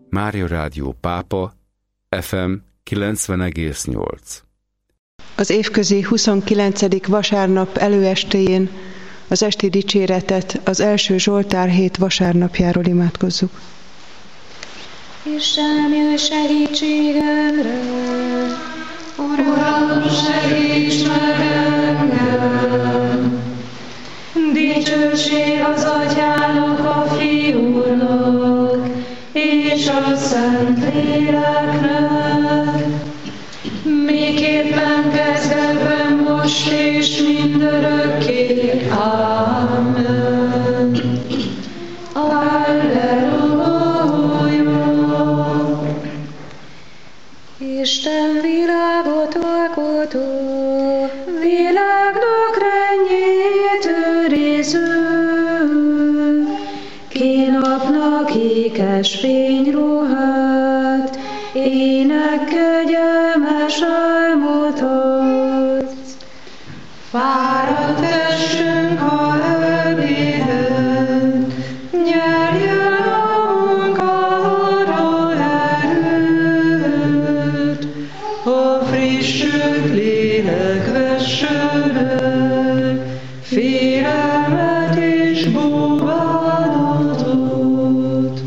Mária Rádió Pápa, FM 90,8. Az évközi 29. vasárnap előestéjén az esti dicséretet az első Zsoltár hét vasárnapjáról imádkozzuk. Istenem, jöjj segítségemre! Uram, segíts meg engem! Dicsőség az Atyának, a Fiúnak, és a Szentléleknek, miképpen kezdetben, most és mindörökké. Amen. Alleluja! Isten világot alkotó, világnak rendjét őriző, ki napnak ékes fényruhát, ének kegyelmes álmot adsz. Fáradt testünk, ha elmélyed, nyerjen a munkára erőt, a frissült lélek vessen el félelmet és búvánatot.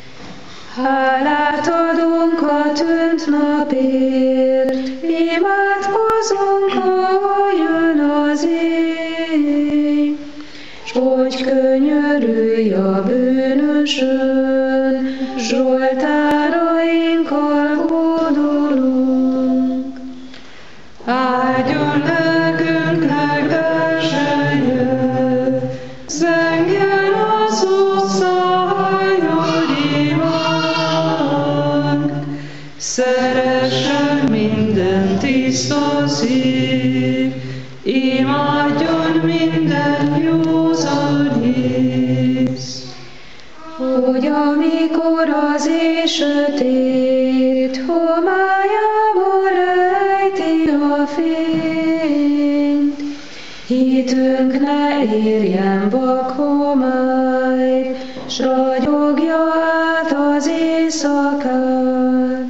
Hálát adunk a tűnt napért, imádkozunk, ha jön az éj, s hogy könyörülj a bűnösön, Zsoltárainkkal hódolunk. Áldjon lelkünknek versenye, zengjen az utcájon imánk, szeressen minden tiszta szív, imádjon minden józan hisz. Hogy amikor az éj sötét homályába rejti a fényt, hitünk ne érjen vak homály, s ragyogja át az éjszakát.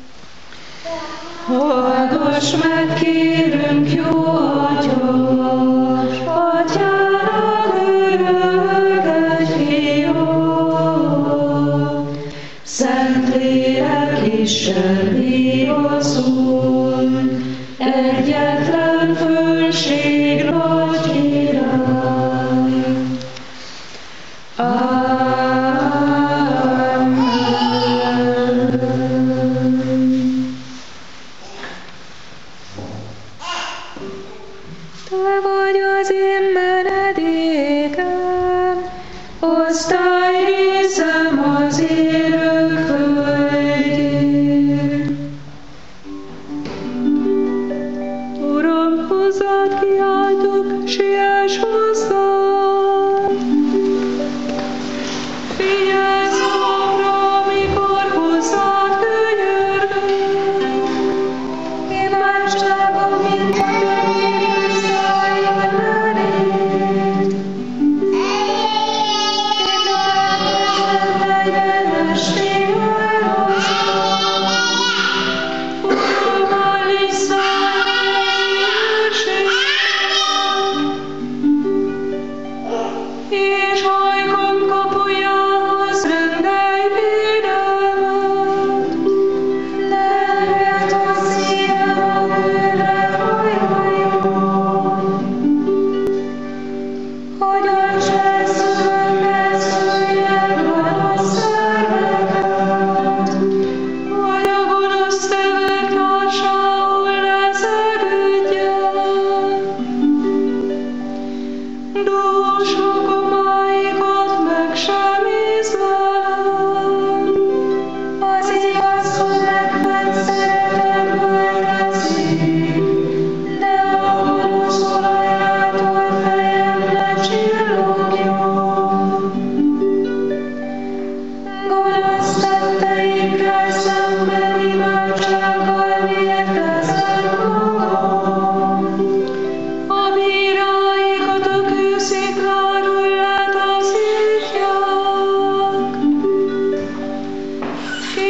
Hallgass meg, kérünk, jó Atya, Atyának örök egy Fia, Szentlélek Isten igazol, egyetlen fölség nagy király. Te vagy az én menedékem, osztályrészem az élők földjén. Uram, hozzád kiáltok, siess hozzám! Figyelj számra, amikor hozzád könyörgök! Imádságom, mint a könnyű szálljon eléd! Képzelhetetlen legyen estével hozzám! Uram, állíts számra és hajkon kapujához rendelj védelmet. Lehet a szívem a földre hajoljon, hogy a cselszövőkkel szüljen gonosz szerveket, hogy a gonosz tevek társául leszegődjen. Dús homáikat meg sem ízlelem, az igazhoz legfent szeretetből teszik, de a gonosz olajától fejem lecsillogjon. Gonosz tetteikkel szemben imádsággal mértezem magam, a bíráikat a kőszikláról letaszítják.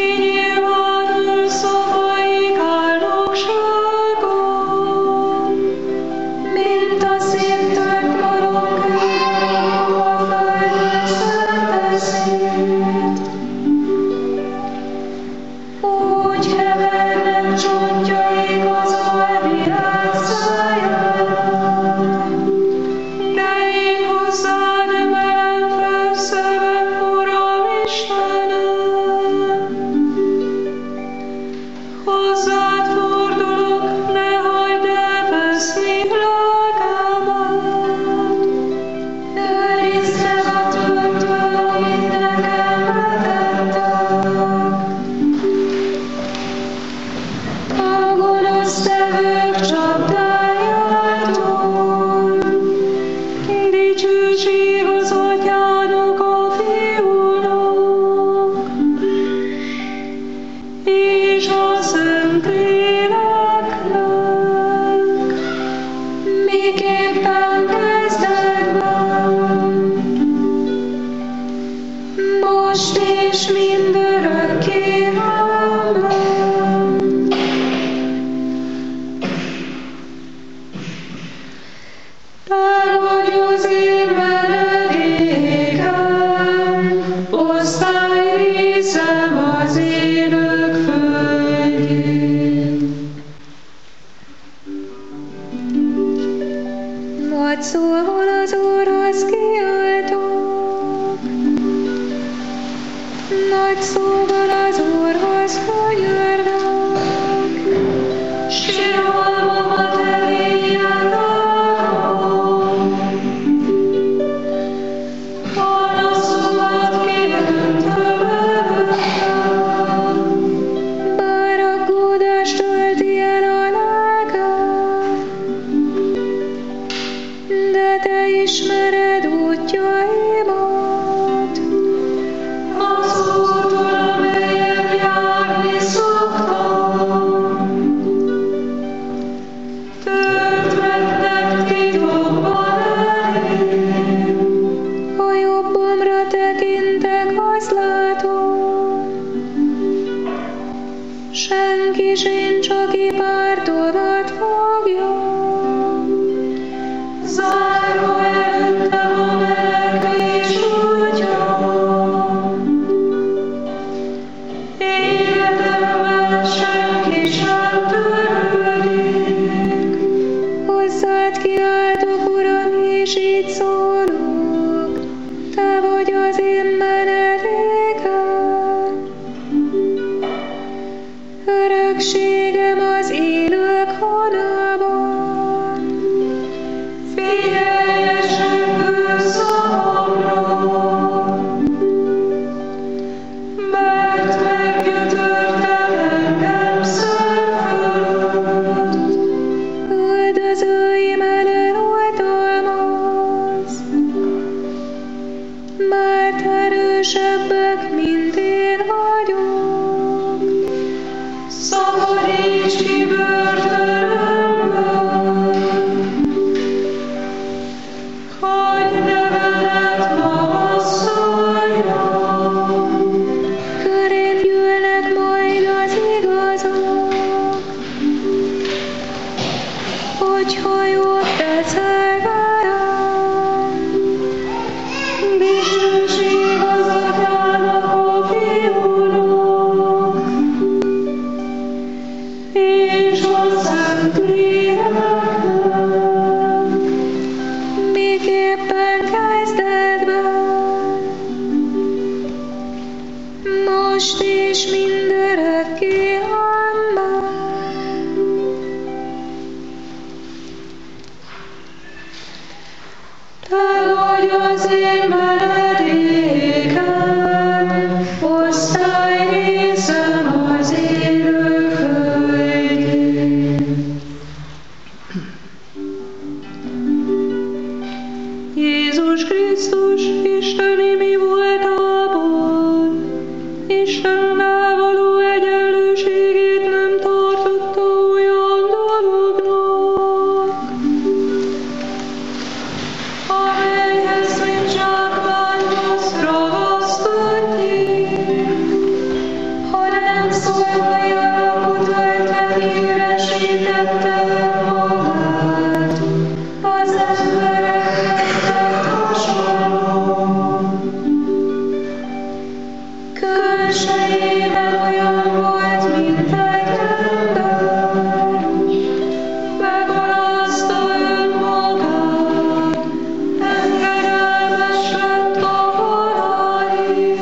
most és mindörökké. Amen. Te vagy az én menedékem, osztályrészem az élők földjén. Nagy szóval az Úrhoz kiáltok, nagy szóval az Úrhoz könyörgök, síralmamat eléje rakom. Panaszomat kérünk előttem, bár aggódás tölti el a lelkem, de te ismered útjaimat. Az úton, amelyen járni szoktam, történnek titokban elém. Ha jobbomra tekintek, azt látom, senki sincs, aki pártomat fogja. Zárva előttem a menekvés útja, életemben senki sem törődik. Hozzád kiáltok, Uram, és így szólok, te vagy az én menedékem. Örökségem az élők honában. Figyelj, esőből szavamra, mert meggyötörted engem szem fölött. Üldözőim ellen oltalmaz, mert erősebbek, mint én vagyok. Szabadíts ki börtönömből, hogy nevedet magasztaljam. Körém gyűlnek majd az igazak, hogyha jót teszel velem. Dicsőség az Atyának, a Fiúnak, és a Szentléleknek, miképpen kezdetben, most és mindörökké. Amen. Te vagy az én menedékem, osztályrészem az élők földjén. Jézus Krisztus, Isteni mi voltából, Istennel való egyenlőségét nem tartotta olyan dolognak, amelyhez mint zsákmányhoz ragaszkodjék, hanem szolgálja alapot vetve híresítette magát az embereknek hasonlóan. Külsejében olyan volt, mint egy ember, megalázta önmagát, engedelmes lett a halálig,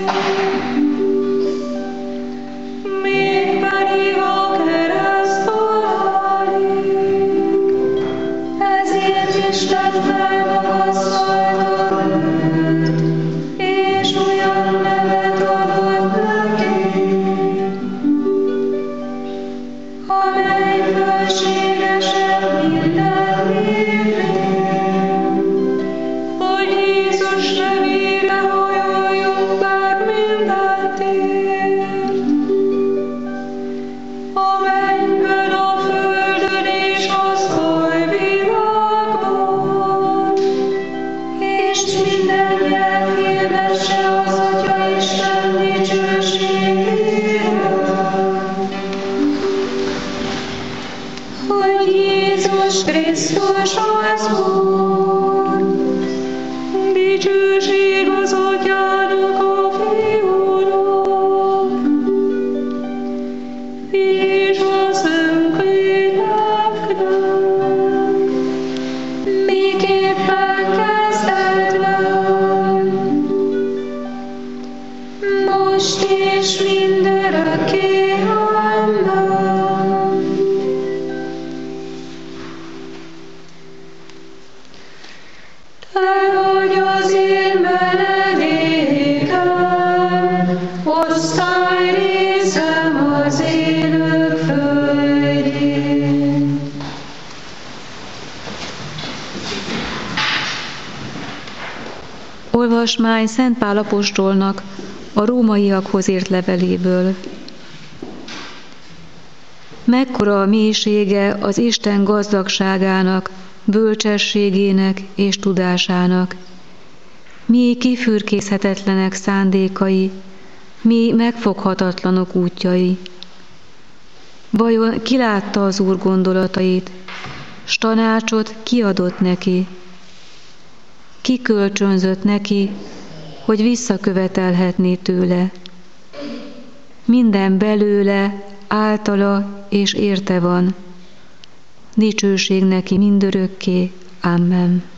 mégpedig a kereszt halálig. Ezért Isten felmagasztalta őt, és olyan nevet adott neki, és mindörökké. Amen. Te vagy az én menedékem, osztályrészem az élők földjén. Olvasmány Szent Pál apostolnak a rómaiakhoz írt leveléből. Mekkora a mélysége az Isten gazdagságának, bölcsességének és tudásának. Mi kifürkészhetetlenek szándékai, mi megfoghatatlanok útjai. Vajon ki látta az Úr gondolatait, s tanácsot kiadott neki? Ki kölcsönzött neki, hogy visszakövetelhetné tőle? Minden belőle, általa és érte van. Dicsőség neki mindörökké. Amen.